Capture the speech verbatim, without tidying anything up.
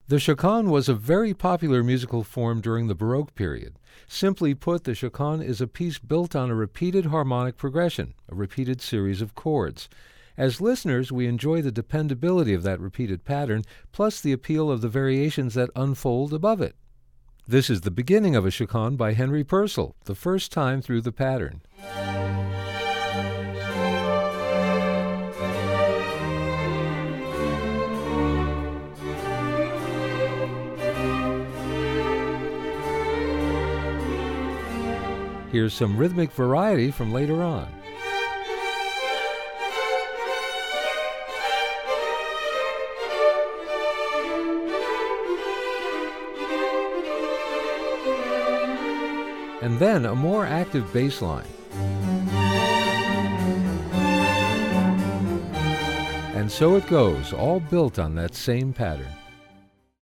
The chaconne was a very popular musical form during the Baroque period. Simply put, the chaconne is a piece built on a repeated harmonic progression, a repeated series of chords. As listeners, we enjoy the dependability of that repeated pattern, plus the appeal of the variations that unfold above it. This is the beginning of a chaconne by Henry Purcell, the first time through the pattern. Here's some rhythmic variety from later on. And then a more active bass line. And so it goes, all built on that same pattern.